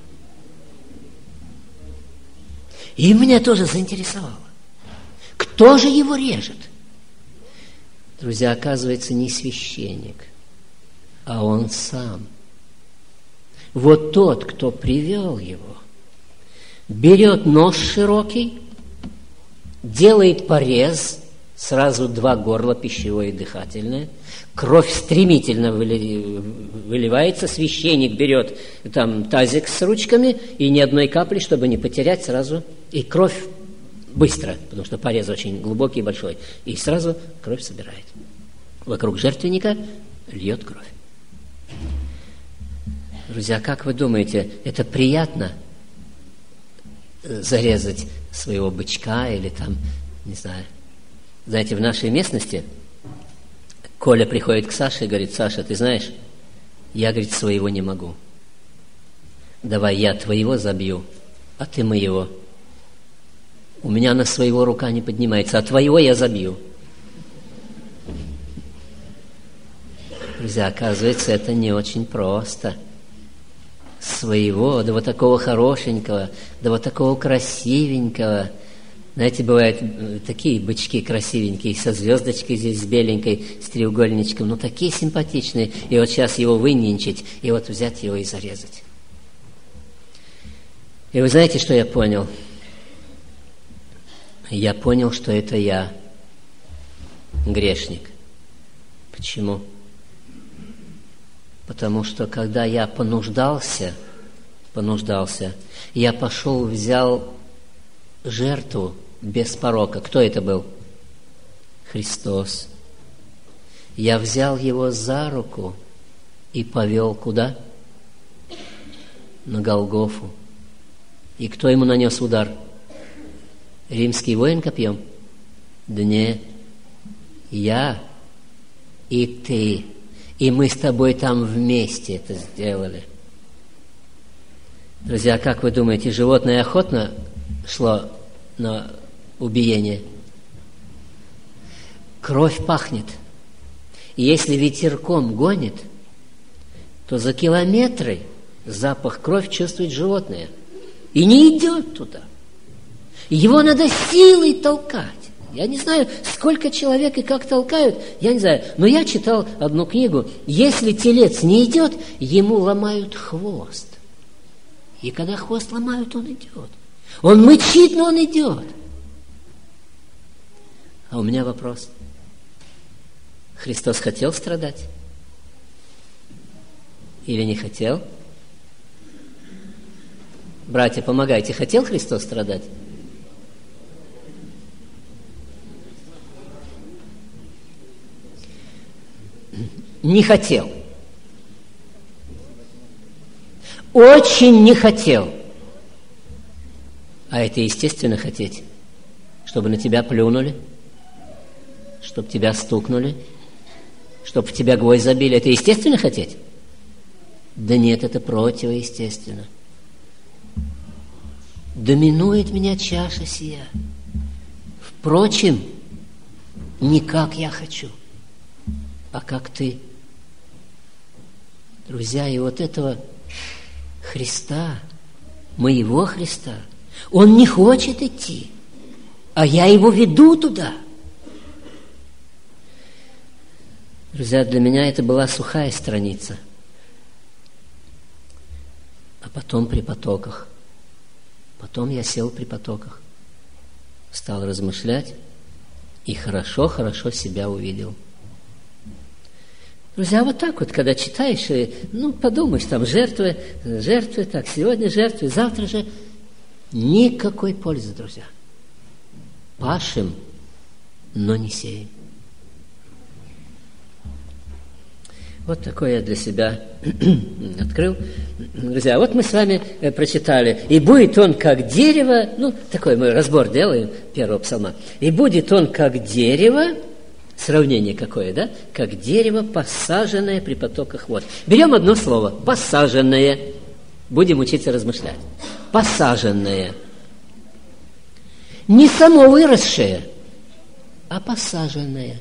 И меня тоже заинтересовало. Кто же его режет? Друзья, оказывается, не священник, а он сам. Вот тот, кто привел его, берет нож широкий, делает порез, сразу два горла, пищевое и дыхательное, кровь стремительно выливается, священник берет там тазик с ручками, и ни одной капли, чтобы не потерять сразу, и кровь быстро, потому что порез очень глубокий и большой, и сразу кровь собирает. Вокруг жертвенника льет кровь. Друзья, как вы думаете, это приятно зарезать своего бычка или там, не знаю. Знаете, в нашей местности Коля приходит к Саше и говорит: Саша, ты знаешь, я, говорит, своего не могу. Давай я твоего забью, а ты моего. У меня на своего рука не поднимается, а твоего я забью. Друзья, оказывается, это не очень просто. Своего, да вот такого хорошенького, да вот такого красивенького. Знаете, бывают такие бычки красивенькие, со звездочкой здесь, с беленькой, с треугольничком, ну такие симпатичные. И вот сейчас его выненчить, и вот взять его и зарезать. И вы знаете, что я понял? Я понял, что это я, грешник. Почему? Потому что, когда я понуждался, понуждался, я пошел, взял жертву без порока. Кто это был? Христос. Я взял его за руку и повел куда? На Голгофу. И кто ему нанес удар? Римский воин копьем? Да не, я и ты. И мы с тобой там вместе это сделали. Друзья, как вы думаете, животное охотно шло на убиение? Кровь пахнет. И если ветерком гонит, то за километры запах крови чувствует животное. И не идет туда. Его надо силой толкать. Я не знаю, сколько человек и как толкают, я не знаю. Но я читал одну книгу. Если телец не идет, ему ломают хвост. И когда хвост ломают, он идет. Он мычит, но он идет. А у меня вопрос. Христос хотел страдать? Или не хотел? Братья, помогайте. Хотел Христос страдать? Не хотел. Очень не хотел. А это естественно хотеть. Чтобы на тебя плюнули, чтобы тебя стукнули, чтобы в тебя гвоздь забили. Это естественно хотеть? Да нет, это противоестественно. Доминует меня чаша сия. Впрочем, не как я хочу, а как ты. Друзья, и вот этого Христа, моего Христа, Он не хочет идти, а я Его веду туда. Друзья, для меня это была сухая страница. А потом при потоках. Потом я сел при потоках. Стал размышлять и хорошо-хорошо себя увидел. Друзья, вот так вот, когда читаешь, и, ну, подумаешь, там, жертвы, жертвы, так, сегодня жертвы, завтра же никакой пользы, друзья. Пашем, но не сеем. Вот такое я для себя открыл. Друзья, вот мы с вами прочитали. «И будет он, как дерево», ну, такой мы разбор делаем первого псалма. «И будет он, как дерево», сравнение какое, да? «Как дерево, посаженное при потоках вод». Берем одно слово. «Посаженное». Будем учиться размышлять. «Посаженное». Не само выросшее, а посаженное.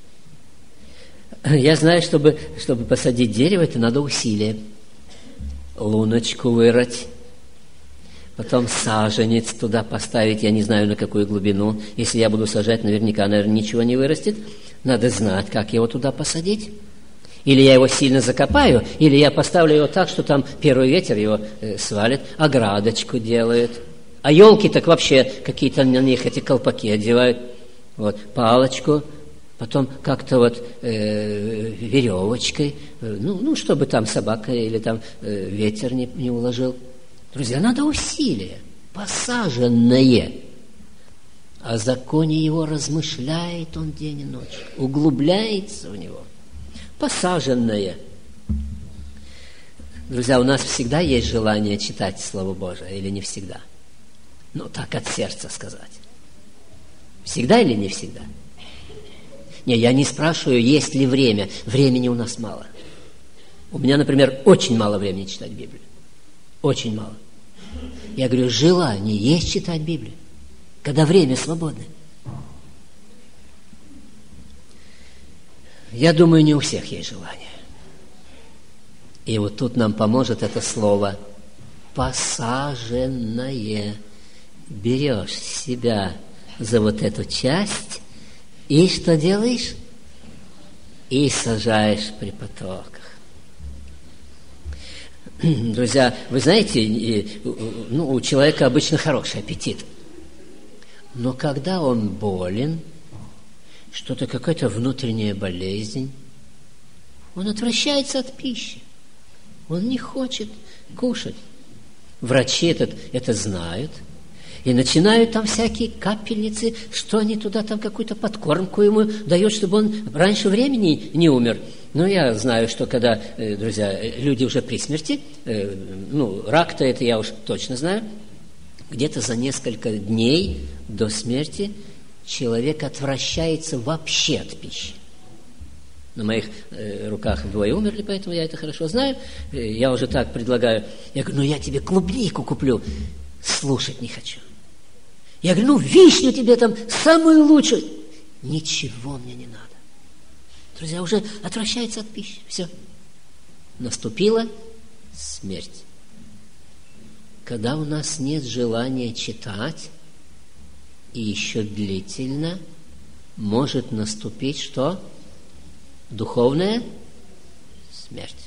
Я знаю, чтобы, чтобы посадить дерево, это надо усилие. Луночку вырыть, потом саженец туда поставить, я не знаю, на какую глубину. Если я буду сажать, наверняка, наверное, ничего не вырастет. Надо знать, как его туда посадить. Или я его сильно закопаю, или я поставлю его так, что там первый ветер его э, свалит, оградочку делают. А елки так вообще какие-то на них эти колпаки одевают. Вот, палочку. Потом как-то вот э, веревочкой, э, ну, ну, чтобы там собака или там э, ветер не, не уложил. Друзья, надо усилие, посаженное. о законе Его размышляет он день и ночь, углубляется в него. Посаженное. Друзья, у нас всегда есть желание читать Слово Божие, или не всегда? Ну, так от сердца сказать. Всегда или не всегда? Не, я не спрашиваю, есть ли время. Времени у нас мало. У меня, например, очень мало времени читать Библию. Очень мало. Я говорю, желание есть читать Библию, когда время свободное. Я думаю, не у всех есть желание. И вот тут нам поможет это слово «посаженное». Берешь себя за вот эту часть и что делаешь? И сажаешь при потоках. Друзья, вы знаете, ну, у человека обычно хороший аппетит. Но когда он болен, что-то, какая-то внутренняя болезнь, он отвращается от пищи. Он не хочет кушать. Врачи это, это знают. И начинают там всякие капельницы, что они туда там какую-то подкормку ему дают, чтобы он раньше времени не умер. Но я знаю, что когда, друзья, люди уже при смерти, ну, рак-то это я уж точно знаю, где-то за несколько дней до смерти человек отвращается вообще от пищи. На моих э, руках двое умерли, поэтому я это хорошо знаю. Я уже так предлагаю. Я говорю, ну я тебе клубнику куплю. Слушать не хочу. Я говорю, ну вишню тебе там самую лучшую. Ничего мне не надо. Друзья, уже отвращается от пищи. Все. Наступила смерть. Когда у нас нет желания читать, и еще длительно, может наступить что? Духовная смерть.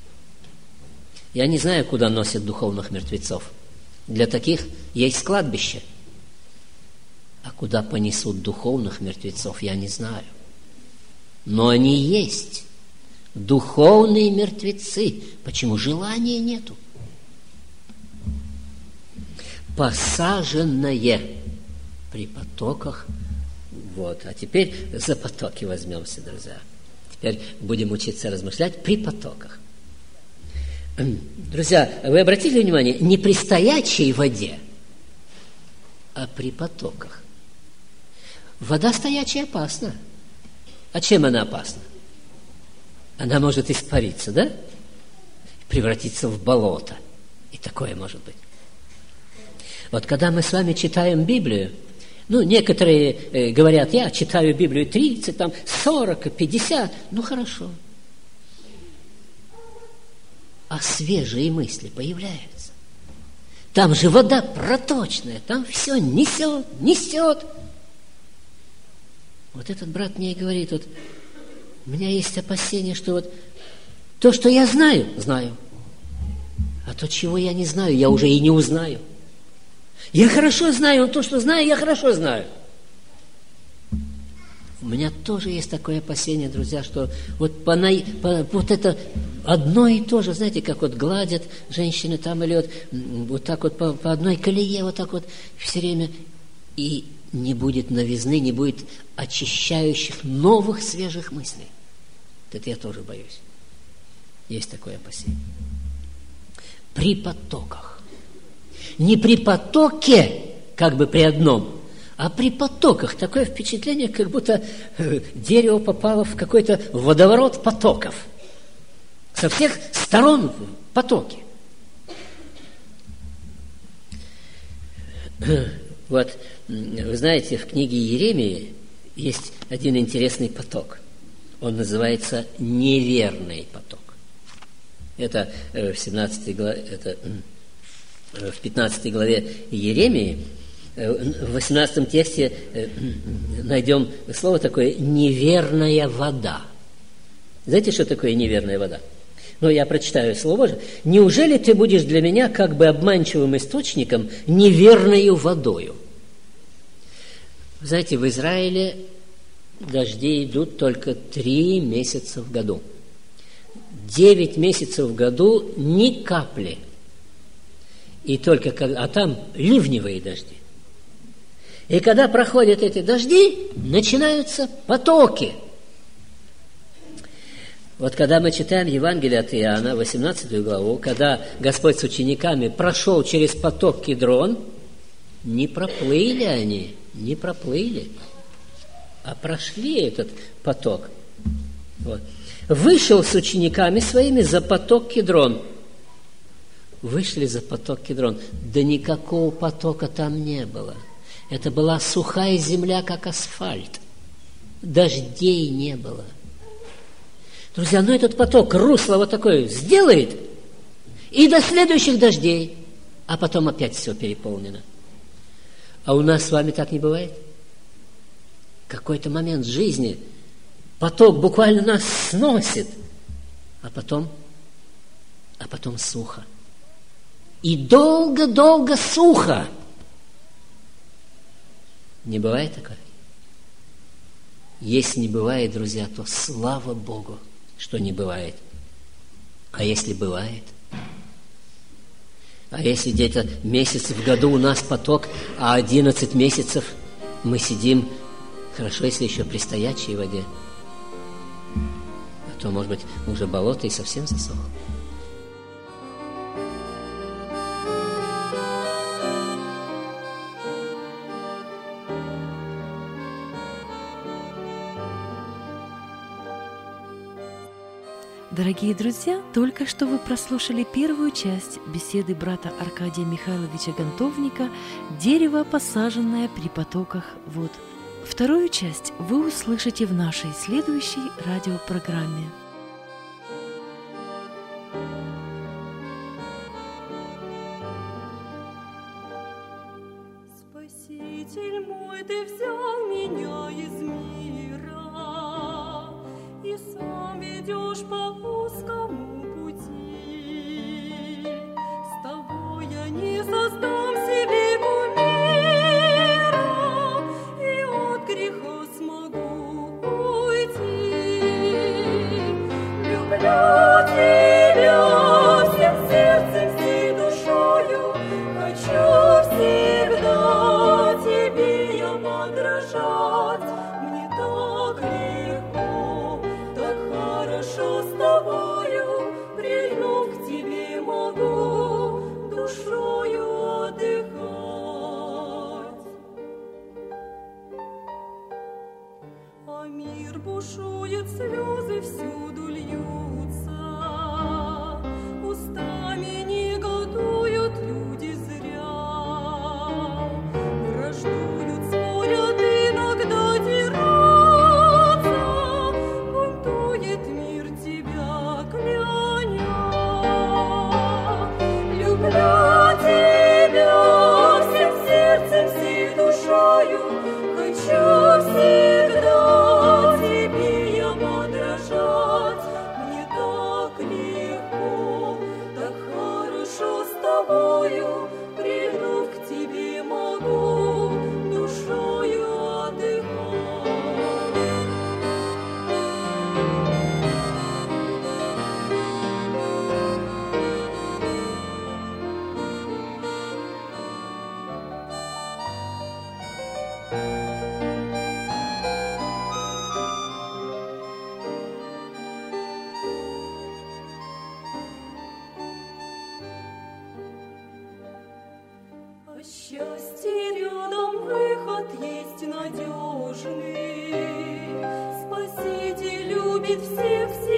Я не знаю, куда носят духовных мертвецов. Для таких есть кладбище. А куда понесут духовных мертвецов, я не знаю. Но они есть. Духовные мертвецы. Почему? Желания нету. Посаженное при потоках. Вот. А теперь за потоки возьмемся, друзья. Теперь будем учиться размышлять при потоках. Друзья, вы обратили внимание, не при стоячей воде, а при потоках. Вода стоячая опасна. А чем она опасна? Она может испариться, да? Превратиться в болото. И такое может быть. Вот когда мы с вами читаем Библию, ну, некоторые э, говорят, я читаю Библию тридцать, там, сорок, пятьдесят, ну, хорошо. А свежие мысли появляются. Там же вода проточная, там все несет, несет. Вот этот брат мне и говорит, вот, у меня есть опасение, что вот то, что я знаю, знаю. А то, чего я не знаю, я уже и не узнаю. Я хорошо знаю, то, что знаю, я хорошо знаю. У меня тоже есть такое опасение, друзья, что вот, по, по, вот это одно и то же, знаете, как вот гладят женщины там, или вот, вот так вот по, по одной колее, вот так вот все время, и не будет новизны, не будет очищающих новых свежих мыслей. Это я тоже боюсь. Есть такое опасение. При потоках. Не при потоке, как бы при одном, а при потоках. Такое впечатление, как будто дерево попало в какой-то водоворот потоков. Со всех сторон потоки. Вот, вы знаете, в книге Иеремии есть один интересный поток. Он называется неверный поток. Это в семнадцатой главе, это в пятнадцатой главе Иеремии, в восемнадцатом тексте найдем слово такое «неверная вода». Знаете, что такое неверная вода? Ну, я прочитаю Слово Божие. «Неужели ты будешь для меня как бы обманчивым источником, неверною водою?» Знаете, в Израиле дожди идут только три месяца в году. Девять месяцев в году ни капли. И только, а там ливневые дожди. И когда проходят эти дожди, начинаются потоки. Вот когда мы читаем Евангелие от Иоанна, восемнадцатую главу, когда Господь с учениками прошел через поток Кидрон, не проплыли они, не проплыли, а прошли этот поток. Вот. Вышел с учениками своими за поток Кидрон. Вышли за поток Кидрон. Да никакого потока там не было. Это была сухая земля, как асфальт. Дождей не было. Друзья, ну этот поток, русло вот такое сделает, и до следующих дождей, а потом опять все переполнено. А у нас с вами так не бывает? Какой-то момент жизни поток буквально нас сносит, а потом, а потом сухо. И долго-долго сухо. Не бывает такое? Если не бывает, друзья, то слава Богу, что не бывает. А если бывает? А если где-то месяц в году у нас поток, а одиннадцать месяцев мы сидим, хорошо, если еще при стоячей воде, а то, может быть, уже болото и совсем засохло. Дорогие друзья, только что вы прослушали первую часть беседы брата Аркадия Михайловича Гонтовника «Дерево, посаженное при потоках вод». Вторую часть вы услышите в нашей следующей радиопрограмме. Спаситель мой, ты взял меня из мира и сам ведешь по узкому пути. С тобой я не создам себе кумира и от греха смогу уйти. Люблю тебя всем сердцем, всей душою, хочу всегда тебе я подражать. Мне так легко, так хорошо с тобою, прильнув к тебе могу душою отдыхать. А мир бушует, слезы всюду льются, устами негодуют люди зря, враждуют, спорят, иногда дерутся, бунтует мир тебя кляня. Люблю тебя всем сердцем, всей душою, хочу всегда тебе я подражать. Мне так легко, так хорошо с тобою, прильнув к тебе могу душою отдыхать. А счастье рядом, выход есть надежный. Спаситель любит всех, всех.